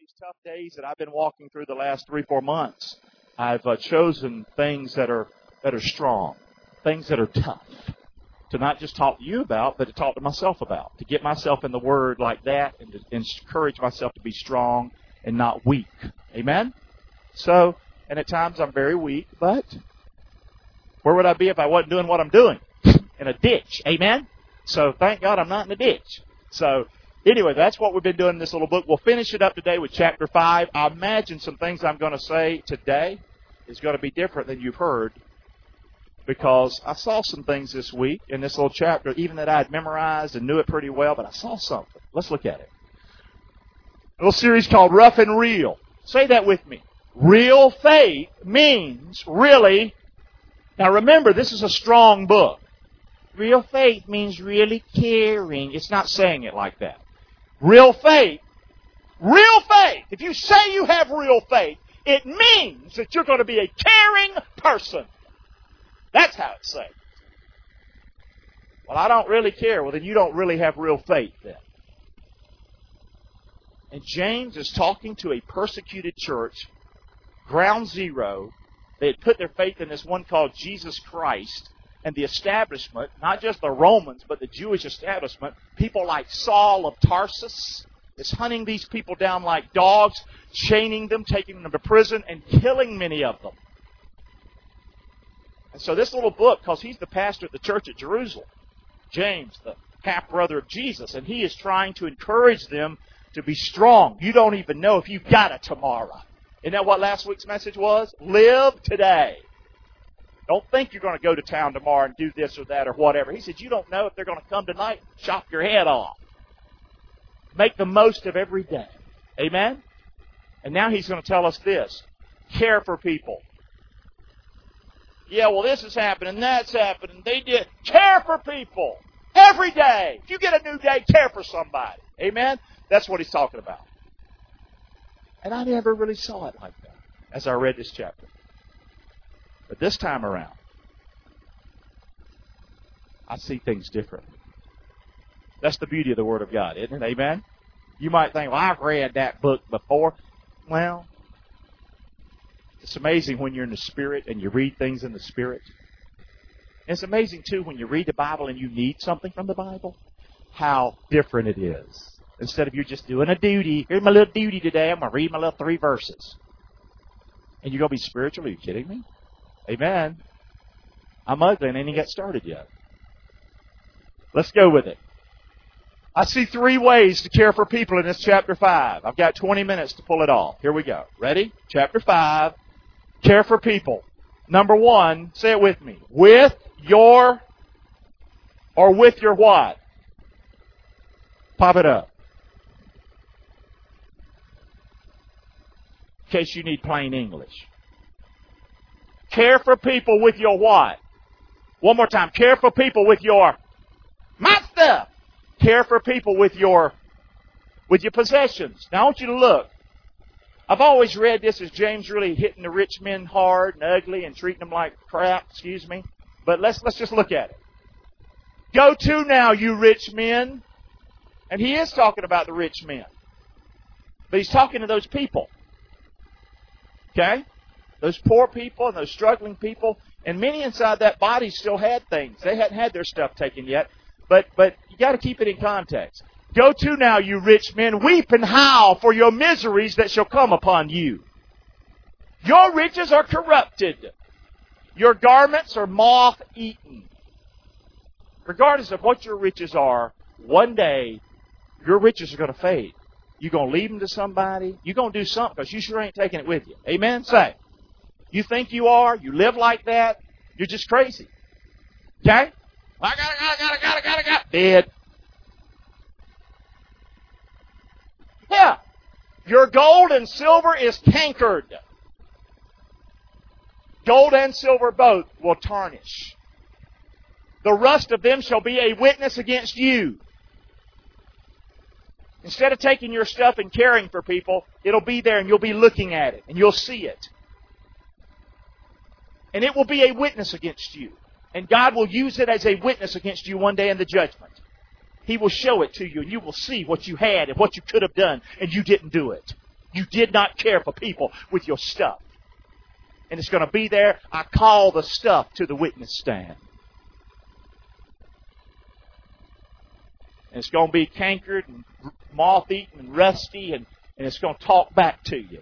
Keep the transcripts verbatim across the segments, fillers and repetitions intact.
these tough days that I've been walking through the last three, four months, I've uh, chosen things that are that are strong, things that are tough, to not just talk to you about, but to talk to myself about, to get myself in the Word like that and to encourage myself to be strong and not weak. Amen? So, and at times I'm very weak, but where would I be if I wasn't doing what I'm doing? In a ditch. Amen? So thank God I'm not in a ditch. So anyway, that's what we've been doing in this little book. We'll finish it up today with chapter five. I imagine some things I'm going to say today is going to be different than you've heard, because I saw some things this week in this little chapter, even that I had memorized and knew it pretty well, but I saw something. Let's look at it. A little series called Rough and Real. Say that with me. Real faith means really, now remember, this is a strong book. Real faith means really caring. It's not saying it like that. Real faith, real faith, if you say you have real faith, it means that you're going to be a caring person. That's how it's said. Well, I don't really care. Well, then you don't really have real faith then. And James is talking to a persecuted church, ground zero. They had put their faith in this one called Jesus Christ. And the establishment, not just the Romans, but the Jewish establishment, people like Saul of Tarsus, is hunting these people down like dogs, chaining them, taking them to prison, and killing many of them. And so this little book, because he's the pastor at the church at Jerusalem, James, the half-brother of Jesus, and he is trying to encourage them to be strong. You don't even know if you've got a tomorrow. Isn't that what last week's message was? Live today. Don't think you're going to go to town tomorrow and do this or that or whatever. He said, you don't know if they're going to come tonight and chop your head off. Make the most of every day. Amen? And now he's going to tell us this. Care for people. Yeah, well, this is happening, that's happening. They did. Care for people. Every day. If you get a new day, care for somebody. Amen? That's what he's talking about. And I never really saw it like that as I read this chapter. But this time around, I see things differently. That's the beauty of the Word of God, isn't it? Amen? You might think, well, I've read that book before. Well, it's amazing when you're in the Spirit and you read things in the Spirit. And it's amazing, too, when you read the Bible and you need something from the Bible, how different it is. Instead of you just doing a duty, here's my little duty today, I'm going to read my little three verses. And you're going to be spiritual? Are you kidding me? Amen. I'm ugly and I ain't even got started yet. Let's go with it. I see three ways to care for people in this chapter five. I've got twenty minutes to pull it off. Here we go. Ready? Chapter five. Care for people. Number one, say it with me. With your, or with your what? Pop it up. In case you need plain English. Care for people with your what? One more time. Care for people with your my stuff. Care for people with your with your possessions. Now I want you to look. I've always read this as James really hitting the rich men hard and ugly and treating them like crap, excuse me. But let's let's just look at it. Go to now, you rich men. And he is talking about the rich men. But he's talking to those people. Okay? Those poor people and those struggling people, and many inside that body still had things. They hadn't had their stuff taken yet, but but you got to keep it in context. Go to now, you rich men, weep and howl for your miseries that shall come upon you. Your riches are corrupted. Your garments are moth-eaten. Regardless of what your riches are, one day your riches are going to fade. You're going to leave them to somebody. You're going to do something because you sure ain't taking it with you. Amen? Say. You think you are, you live like that, you're just crazy. Okay? I gotta, gotta, gotta, gotta, gotta, gotta. Dead. Yeah. Your gold and silver is cankered. Gold and silver both will tarnish. The rust of them shall be a witness against you. Instead of taking your stuff and caring for people, it'll be there and you'll be looking at it and you'll see it. And it will be a witness against you. And God will use it as a witness against you one day in the judgment. He will show it to you and you will see what you had and what you could have done and you didn't do it. You did not care for people with your stuff. And it's going to be there. I call the stuff to the witness stand. And it's going to be cankered and moth-eaten and rusty, and, and it's going to talk back to you.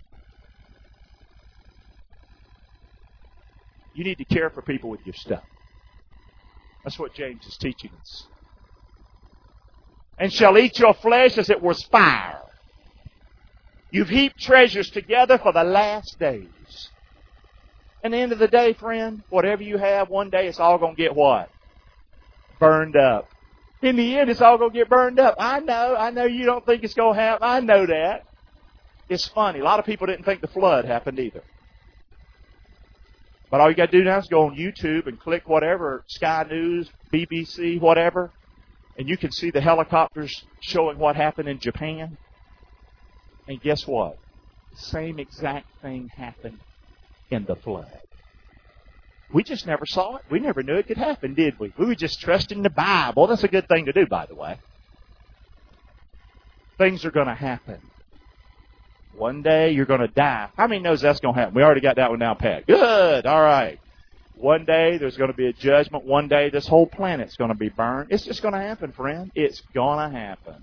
You need to care for people with your stuff. That's what James is teaching us. And shall eat your flesh as it was fire. You've heaped treasures together for the last days. And at the end of the day, friend, whatever you have, one day it's all going to get what? Burned up. In the end, it's all going to get burned up. I know. I know you don't think it's going to happen. I know that. It's funny. A lot of people didn't think the flood happened either. But all you got to do now is go on YouTube and click whatever, Sky News, B B C, whatever, and you can see the helicopters showing what happened in Japan. And guess what? The same exact thing happened in the flood. We just never saw it. We never knew it could happen, did we? We were just trusting the Bible. That's a good thing to do, by the way. Things are going to happen. One day you're going to die. How many knows that's going to happen? We already got that one down pat. Good. All right. One day there's going to be a judgment. One day this whole planet's going to be burned. It's just going to happen, friend. It's going to happen.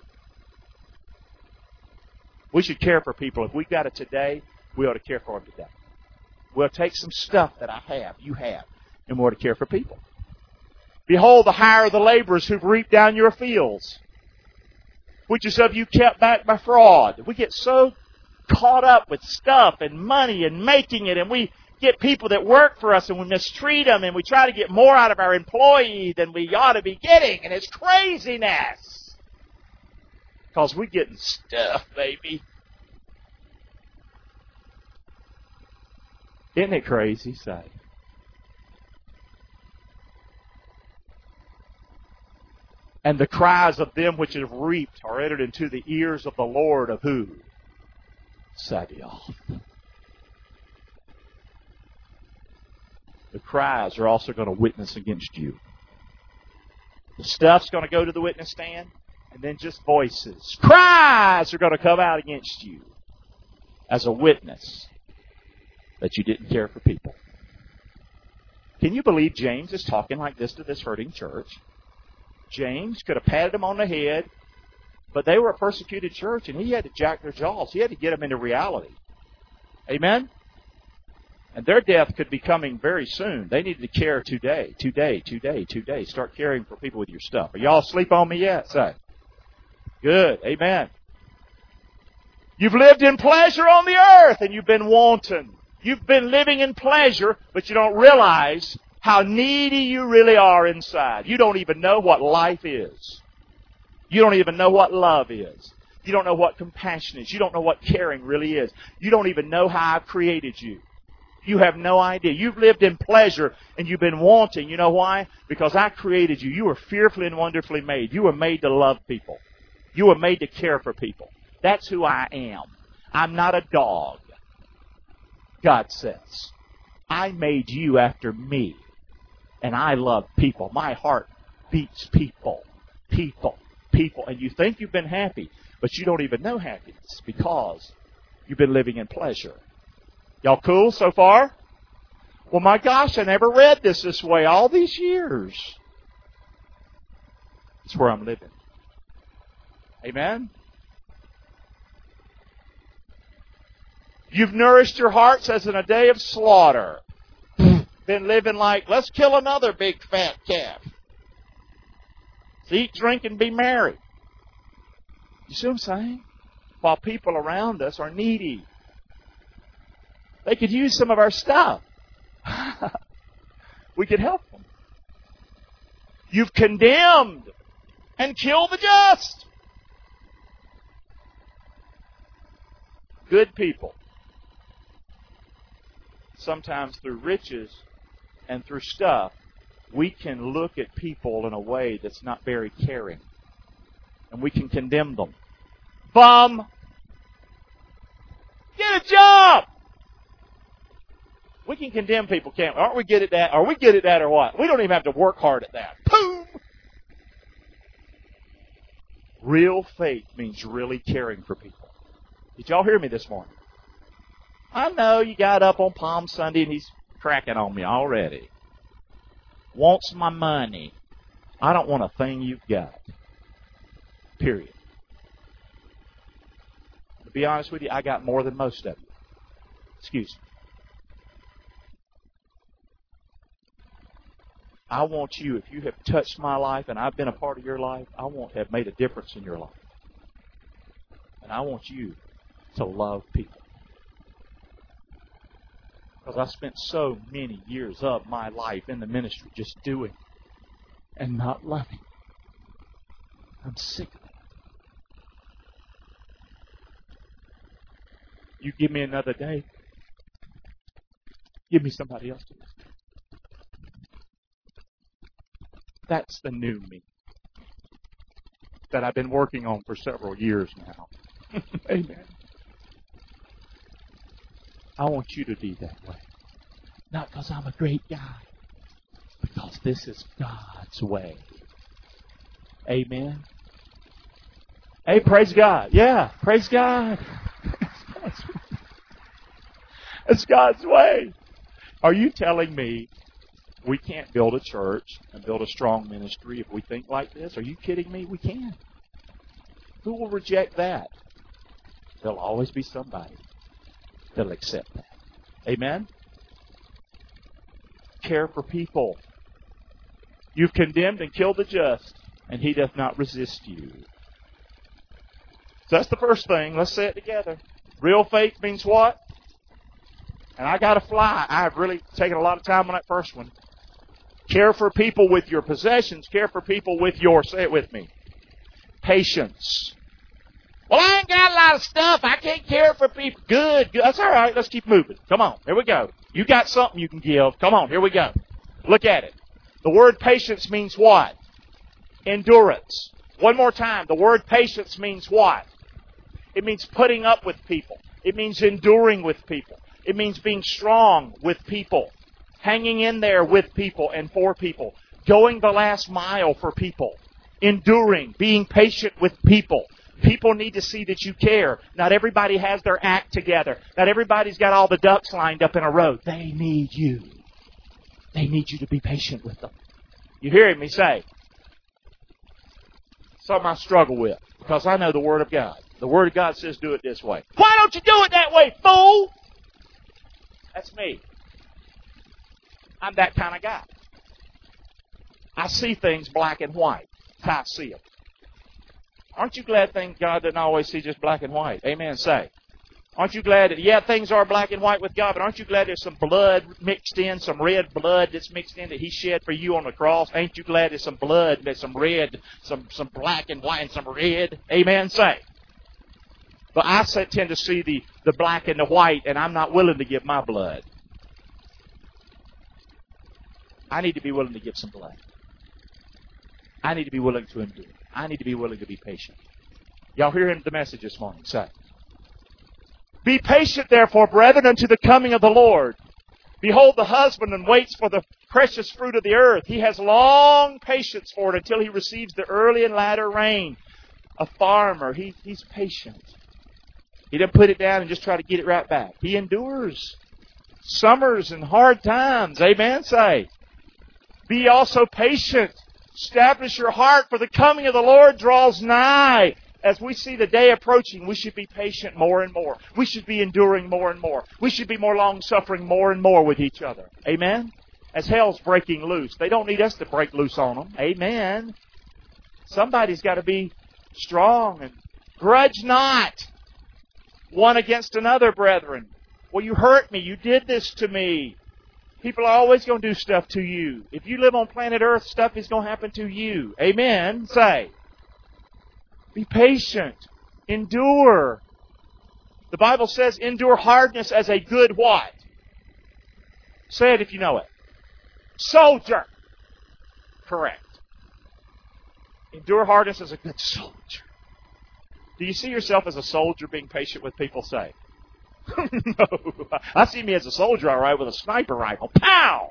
We should care for people. If we got it today, we ought to care for them today. We'll take some stuff that I have, you have, and we ought to care for people. Behold, the hire of the laborers who've reaped down your fields, which is of you kept back by fraud. We get so caught up with stuff and money and making it, and we get people that work for us and we mistreat them, and we try to get more out of our employee than we ought to be getting, and it's craziness. Because we're getting stuff, baby. Isn't it crazy, say? And the cries of them which have reaped are entered into the ears of the Lord of who? Sabaoth. The cries are also going to witness against you. The stuff's going to go to the witness stand, and then just voices. Cries are going to come out against you as a witness that you didn't care for people. Can you believe James is talking like this to this hurting church? James could have patted them on the head, but they were a persecuted church, and he had to jack their jaws. He had to get them into reality. Amen? And their death could be coming very soon. They needed to care today, today, today, today. Start caring for people with your stuff. Are y'all asleep on me yet? Say. Good. Amen. You've lived in pleasure on the earth, and you've been wanton. You've been living in pleasure, but you don't realize how needy you really are inside. You don't even know what life is. You don't even know what love is. You don't know what compassion is. You don't know what caring really is. You don't even know how I've created you. You have no idea. You've lived in pleasure and you've been wanting. You know why? Because I created you. You were fearfully and wonderfully made. You were made to love people. You were made to care for people. That's who I am. I'm not a dog. God says, I made you after me, and I love people. My heart beats people, people, people. And you think you've been happy, but you don't even know happiness because you've been living in pleasure. Y'all cool so far? Well, my gosh, I never read this this way all these years. It's where I'm living. Amen? You've nourished your hearts as in a day of slaughter. Been living like, let's kill another big fat calf. Let's eat, drink, and be merry. You see what I'm saying? While people around us are needy. They could use some of our stuff. We could help them. You've condemned and killed the just. Good people. Sometimes through riches and through stuff, we can look at people in a way that's not very caring. And we can condemn them. Bum! Get a job! We can condemn people, can't we? Aren't we good at that? Are we good at that or what? We don't even have to work hard at that. Boom! Real faith means really caring for people. Did y'all hear me this morning? I know you got up on Palm Sunday and he's cracking on me already. Wants my money. I don't want a thing you've got. Period. To be honest with you, I got more than most of you. Excuse me. I want you, if you have touched my life and I've been a part of your life, I want to have made a difference in your life. And I want you to love people. Because I spent so many years of my life in the ministry just doing and not loving. I'm sick of it. You give me another day. Give me somebody else to listen. That's the new me that I've been working on for several years now. Amen. I want you to be that way. Not because I'm a great guy, because this is God's way. Amen. Hey, praise God. Yeah, praise God. It's God's way. Are you telling me we can't build a church and build a strong ministry if we think like this? Are you kidding me? We can. Who will reject that? There'll always be somebody that'll accept that. Amen? Care for people. You've condemned and killed the just, and he doth not resist you. So that's the first thing. Let's say it together. Real faith means what? And I got to fly. I've really taken a lot of time on that first one. Care for people with your possessions. Care for people with your, say it with me, patience. Well, I ain't got a lot of stuff. I can't care for people. Good, good. That's all right. Let's keep moving. Come on. Here we go. You got something you can give. Come on. Here we go. Look at it. The word patience means what? Endurance. One more time. The word patience means what? It means putting up with people. It means enduring with people. It means being strong with people. Hanging in there with people and for people. Going the last mile for people. Enduring. Being patient with people. People need to see that you care. Not everybody has their act together. Not everybody's got all the ducks lined up in a row. They need you. They need you to be patient with them. You hearing me say? Something I struggle with. Because I know the Word of God. The Word of God says do it this way. Why don't you do it that way, fool? That's me. I'm that kind of guy. I see things black and white. That's how I see them. Aren't you glad things God doesn't always see just black and white? Amen, say. Aren't you glad that, yeah, things are black and white with God, but aren't you glad there's some blood mixed in, some red blood that's mixed in that He shed for you on the cross? Ain't you glad there's some blood, there's some red, some, some black and white and some red? Amen, say. But I tend to see the, the black and the white, and I'm not willing to give my blood. I need to be willing to give some blood. I need to be willing to endure. I need to be willing to be patient. Y'all hear the message this morning. Say, be patient, therefore, brethren, unto the coming of the Lord. Behold, the husbandman waits for the precious fruit of the earth. He has long patience for it until he receives the early and latter rain. A farmer, he, he's patient. He doesn't put it down and just try to get it right back. He endures summers and hard times. Amen, say. Be also patient. Establish your heart, for the coming of the Lord draws nigh. As we see the day approaching, we should be patient more and more. We should be enduring more and more. We should be more long-suffering more and more with each other. Amen? As hell's breaking loose, they don't need us to break loose on them. Amen? Somebody's got to be strong and grudge not one against another, brethren. Well, you hurt me. You did this to me. People are always going to do stuff to you. If you live on planet Earth, stuff is going to happen to you. Amen? Say. Be patient. Endure. The Bible says, endure hardness as a good what? Say it if you know it. Soldier. Correct. Endure hardness as a good soldier. Do you see yourself as a soldier being patient with people? Say. No. I see me as a soldier, all right, with a sniper rifle. Pow!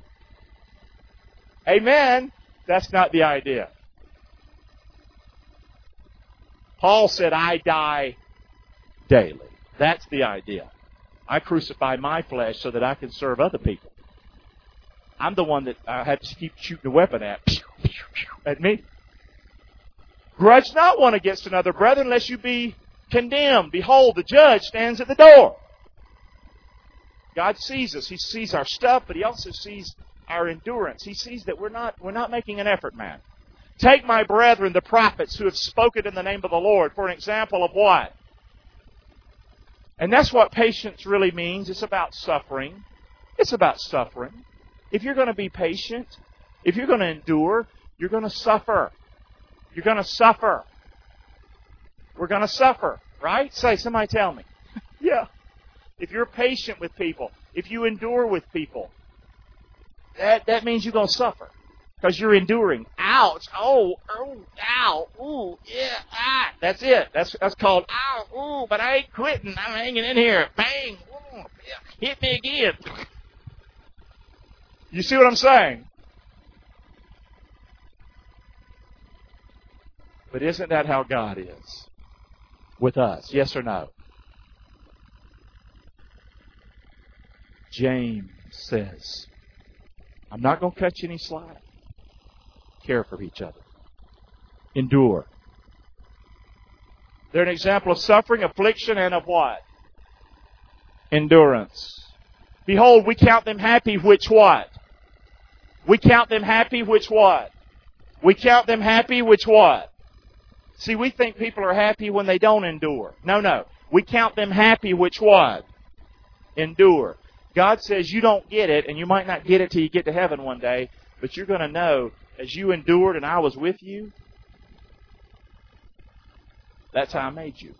Amen. That's not the idea. Paul said, I die daily. That's the idea. I crucify my flesh so that I can serve other people. I'm the one that I have to keep shooting the weapon at. At me. Grudge not one against another, brethren, lest you be condemned. Behold, the judge stands at the door. God sees us. He sees our stuff, but He also sees our endurance. He sees that we're not, we're not making an effort, man. Take my brethren, the prophets, who have spoken in the name of the Lord, for an example of what? And that's what patience really means. It's about suffering. It's about suffering. If you're going to be patient, if you're going to endure, you're going to suffer. You're going to suffer. We're going to suffer, right? Say, somebody tell me. Yeah. If you're patient with people, if you endure with people, that, that means you're going to suffer. Because you're enduring. Ouch. Oh, oh, ow. Ooh, yeah, ah. That's it. That's that's called, ow, ooh, but I ain't quitting. I'm hanging in here. Bang. Ooh, yeah. Hit me again. You see what I'm saying? But isn't that how God is with us? Yes or no? James says, I'm not going to cut you any slack. Care for each other. Endure. They're an example of suffering, affliction, and of what? Endurance. Behold, we count them happy, which what? We count them happy, which what? We count them happy, which what? See, we think people are happy when they don't endure. No, no. We count them happy, which what? Endure. God says you don't get it, and you might not get it till you get to heaven one day, but you're going to know, as you endured and I was with you, that's how I made you.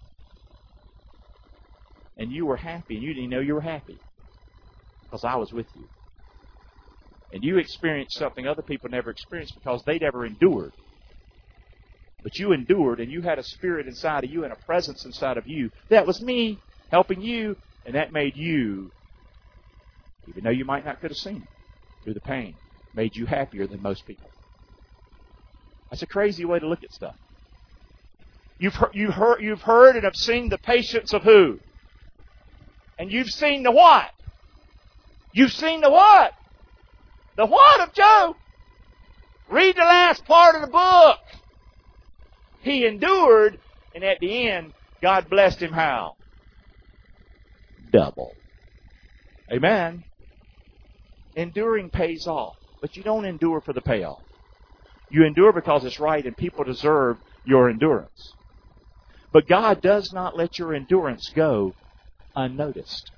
And you were happy, and you didn't know you were happy because I was with you. And you experienced something other people never experienced because they never endured. But you endured, and you had a spirit inside of you and a presence inside of you. That was me helping you, and that made you, even though you might not could have seen it through the pain, made you happier than most people. That's a crazy way to look at stuff. You've heard, you've heard, you've heard and have seen the patience of who? And you've seen the what? You've seen the what? The what of Job? Read the last part of the book. He endured, and at the end, God blessed him how? Double. Amen. Enduring pays off, but you don't endure for the payoff. You endure because it's right and people deserve your endurance. But God does not let your endurance go unnoticed.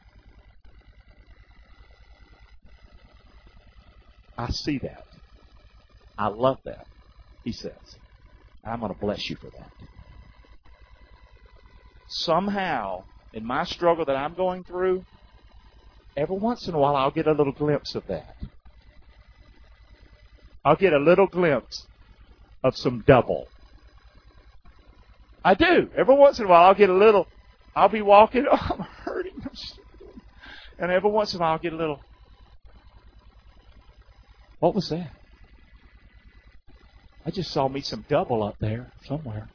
I see that. I love that, He says. I'm going to bless you for that. Somehow, in my struggle that I'm going through, every once in a while I'll get a little glimpse of that. I'll get a little glimpse of some double. I do. Every once in a while I'll get a little, I'll be walking, oh, I'm hurting. I'm struggling. And every once in a while I'll get a little, what was that? I just saw me some double up there somewhere.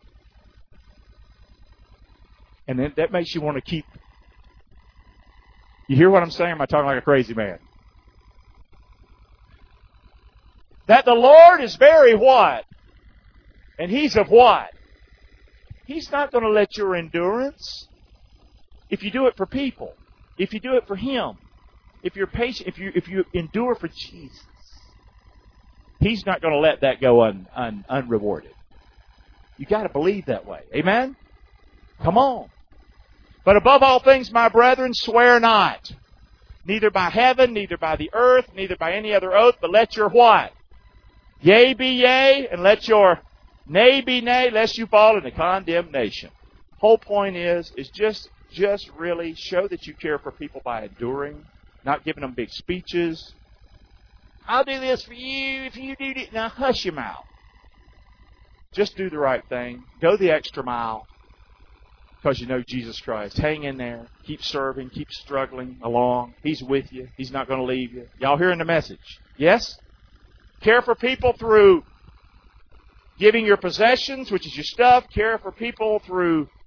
And then that makes you want to keep. You hear what I'm saying? Am I talking like a crazy man? That the Lord is very what? And He's of what? He's not going to let your endurance, if you do it for people, if you do it for Him, if you're patient, if you if you endure for Jesus, He's not going to let that go un, un, unrewarded. You got to believe that way. Amen? Come on. But above all things, my brethren, swear not, neither by heaven, neither by the earth, neither by any other oath, but let your what? Yea be yea, and let your nay be nay, lest you fall into condemnation. Whole point is, is just, just really show that you care for people by enduring, not giving them big speeches. I'll do this for you if you do it. Now hush your mouth. Just do the right thing. Go the extra mile. Because you know Jesus Christ. Hang in there. Keep serving. Keep struggling along. He's with you. He's not going to leave you. Y'all hearing the message? Yes? Care for people through giving your possessions, which is your stuff. Care for people through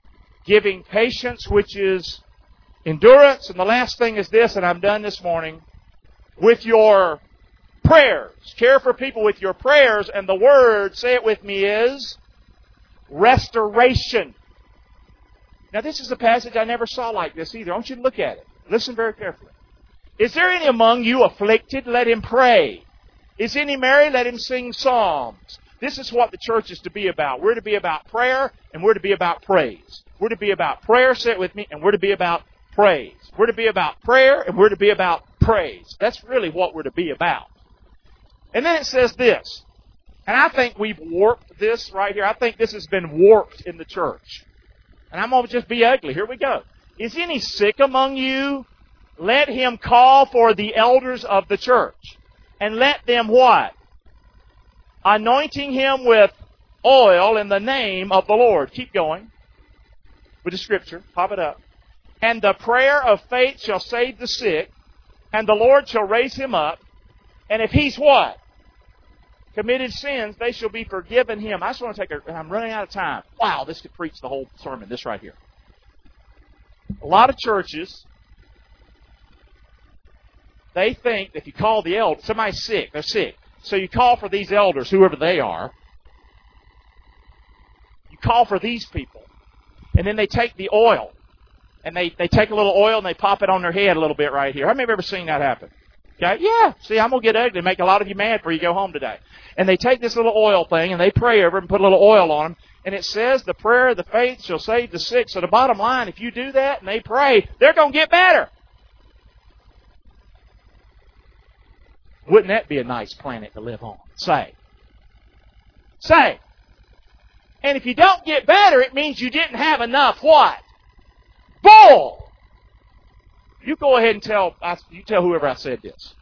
Giving patience, which is endurance. And the last thing is this, and I'm done this morning, with your prayers. Care for people with your prayers. And the word, say it with me, is restoration. Now this is a passage I never saw like this either. I want you to look at it. Listen very carefully. Is there any among you afflicted? Let him pray. Is any merry? Let him sing psalms. This is what the church is to be about. We're to be about prayer, and we're to be about praise. We're to be about prayer, say it with me, and we're to be about praise. We're to be about prayer, and we're to be about praise. That's really what we're to be about. And then it says this, and I think we've warped this right here. I think this has been warped in the church. And I'm going to just be ugly. Here we go. Is any sick among you? Let him call for the elders of the church. And let them what? Anointing him with oil in the name of the Lord. Keep going with the scripture. Pop it up. And the prayer of faith shall save the sick, and the Lord shall raise him up. And if he's what? Committed sins, they shall be forgiven him. I just want to take a... I'm running out of time. Wow, this could preach the whole sermon, this right here. A lot of churches, they think that if you call the elders, somebody's sick, they're sick. So you call for these elders, whoever they are. You call for these people. And then they take the oil. And they, they take a little oil and they pop it on their head a little bit right here. How many of you have ever seen that happen? Okay? Yeah. See, I'm going to get ugly and make a lot of you mad before you go home today. And they take this little oil thing and they pray over it and put a little oil on them. And it says, the prayer of the faith shall save the sick. So the bottom line, if you do that and they pray, they're going to get better. Wouldn't that be a nice planet to live on? Say. Say. And if you don't get better, it means you didn't have enough what? Bull! You go ahead and tell, you tell whoever I said this.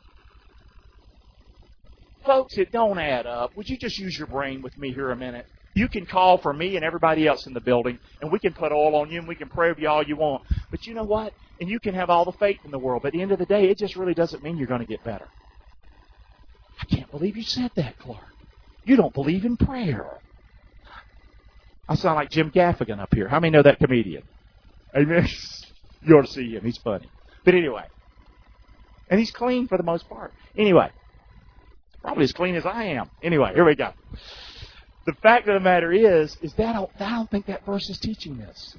Folks, it don't add up. Would you just use your brain with me here a minute? You can call for me and everybody else in the building, and we can put oil on you, and we can pray over you all you want. But you know what? And you can have all the faith in the world. But at the end of the day, it just really doesn't mean you're going to get better. I can't believe you said that, Clark. You don't believe in prayer. I sound like Jim Gaffigan up here. How many know that comedian? Amen. You ought to see him. He's funny. But anyway. And he's clean for the most part. Anyway. Probably as clean as I am. Anyway, here we go. The fact of the matter is, is that I don't, I don't think that verse is teaching this.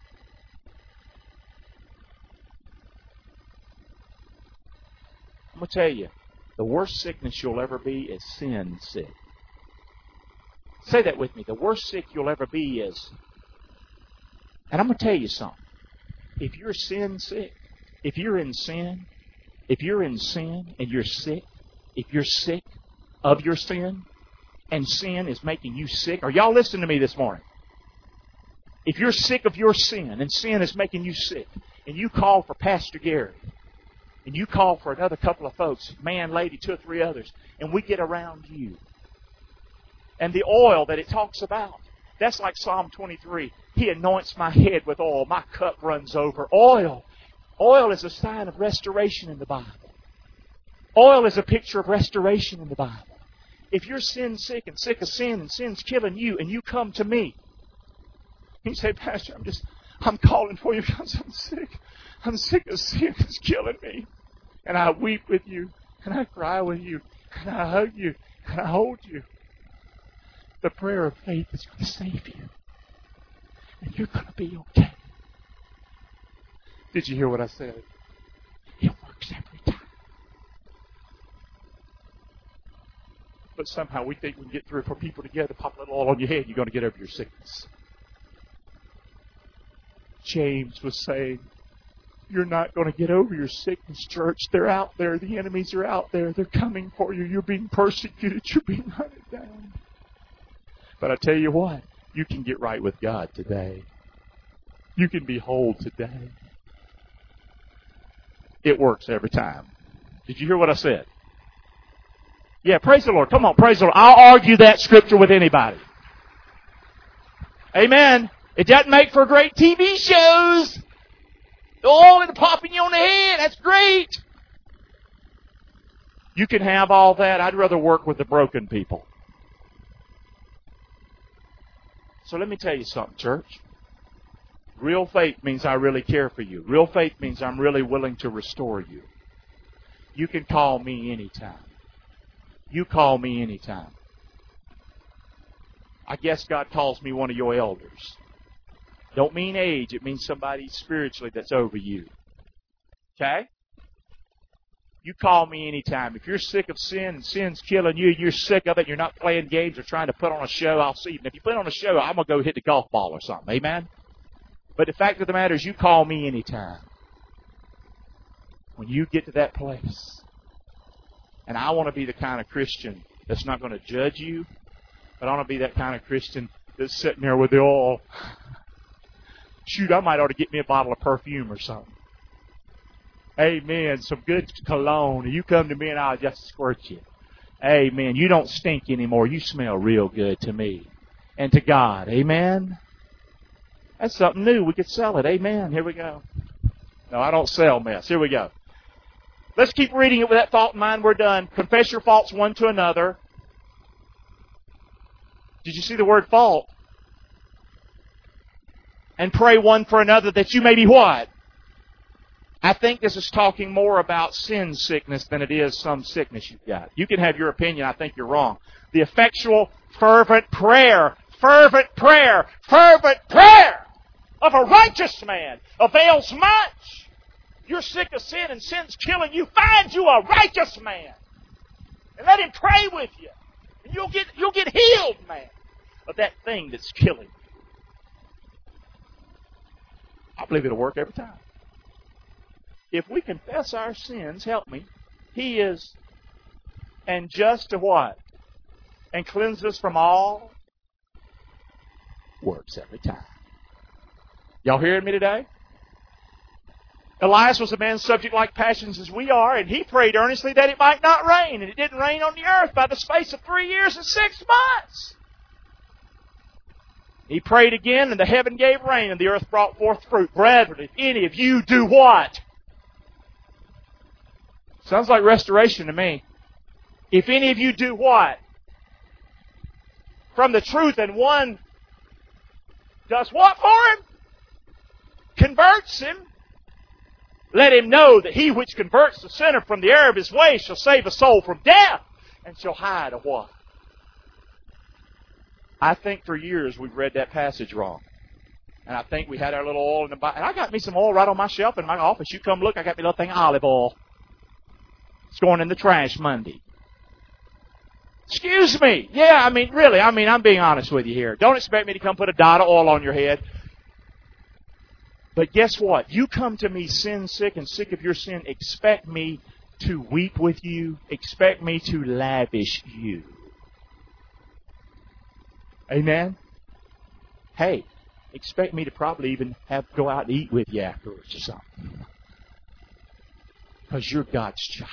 I'm going to tell you, the worst sickness you'll ever be is sin sick. Say that with me. The worst sick you'll ever be is... And I'm going to tell you something. If you're sin sick, if you're in sin, if you're in sin and you're sick, if you're sick of your sin, and sin is making you sick, are y'all listening to me this morning? If you're sick of your sin, and sin is making you sick, and you call for Pastor Gary, and you call for another couple of folks, man, lady, two or three others, and we get around you, and the oil that it talks about, that's like Psalm twenty-three. He anoints my head with oil. My cup runs over. Oil. Oil is a sign of restoration in the Bible. Oil is a picture of restoration in the Bible. If you're sin sick and sick of sin and sin's killing you and you come to me, you say, Pastor, I'm just, I'm calling for you because I'm sick. I'm sick of sin. It's killing me. And I weep with you and I cry with you and I hug you and I hold you. The prayer of faith is going to save you. And you're going to be okay. Did you hear what I said? It works every time. But somehow we think we can get three or four people together, pop a little oil on your head, you're going to get over your sickness. James was saying, you're not going to get over your sickness, church. They're out there. The enemies are out there. They're coming for you. You're being persecuted. You're being hunted down. But I tell you what, you can get right with God today. You can be whole today. It works every time. Did you hear what I said? Yeah, praise the Lord. Come on, praise the Lord. I'll argue that scripture with anybody. Amen. It doesn't make for great T V shows. Oh, and popping you on the head. That's great. You can have all that. I'd rather work with the broken people. So let me tell you something, church. Real faith means I really care for you. Real faith means I'm really willing to restore you. You can call me anytime. You call me anytime. I guess God calls me one of your elders. Don't mean age. It means somebody spiritually that's over you. Okay? You call me anytime. If you're sick of sin and sin's killing you, you're sick of it, you're not playing games or trying to put on a show, I'll see you. And if you put on a show, I'm going to go hit the golf ball or something. Amen? But the fact of the matter is, you call me anytime. When you get to that place. And I want to be the kind of Christian that's not going to judge you, but I want to be that kind of Christian that's sitting there with the oil. Shoot, I might ought to get me a bottle of perfume or something. Amen. Some good cologne. You come to me and I'll just squirt you. Amen. You don't stink anymore. You smell real good to me and to God. Amen. That's something new. We could sell it. Amen. Here we go. No, I don't sell mess. Here we go. Let's keep reading it with that thought in mind. We're done. Confess your faults one to another. Did you see the word fault? And pray one for another that you may be what? I think this is talking more about sin sickness than it is some sickness you've got. You can have your opinion. I think you're wrong. The effectual, fervent prayer, fervent prayer, fervent prayer of a righteous man avails much. You're sick of sin and sin's killing you. Find you a righteous man and let him pray with you. And you'll get, you'll get healed, man, of that thing that's killing you. I believe it'll work every time. If we confess our sins, help me, He is and just to what? And cleanse us from all? Works every time. Y'all hearing me today? Elias was a man subject like passions as we are, and he prayed earnestly that it might not rain, and it didn't rain on the earth by the space of three years and six months. He prayed again, and the heaven gave rain, and the earth brought forth fruit. Brethren, if any of you do what? Sounds like restoration to me. If any of you do what? From the truth, and one does what for him? Converts him. Let him know that he which converts the sinner from the error of his way shall save a soul from death, and shall hide a what? I think for years we've read that passage wrong. And I think we had our little oil in the Bible. And I got me some oil right on my shelf in my office. You come look, I got me a little thing of olive oil. It's going in the trash Monday. Excuse me. Yeah, I mean, really, I mean, I'm being honest with you here. Don't expect me to come put a dot of oil on your head. But guess what? You come to me sin sick and sick of your sin. Expect me to weep with you. Expect me to lavish you. Amen? Hey, expect me to probably even have go out and eat with you afterwards or something. Because you're God's child.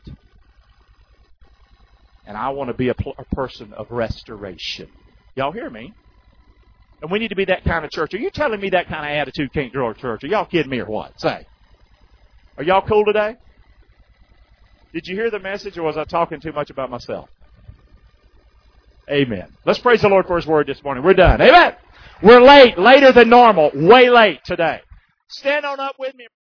And I want to be a, pl- a person of restoration. Y'all hear me? And we need to be that kind of church. Are you telling me that kind of attitude can't grow a church? Are y'all kidding me or what? Say. Are y'all cool today? Did you hear the message, or was I talking too much about myself? Amen. Let's praise the Lord for His Word this morning. We're done. Amen. We're late. Later than normal. Way late today. Stand on up with me.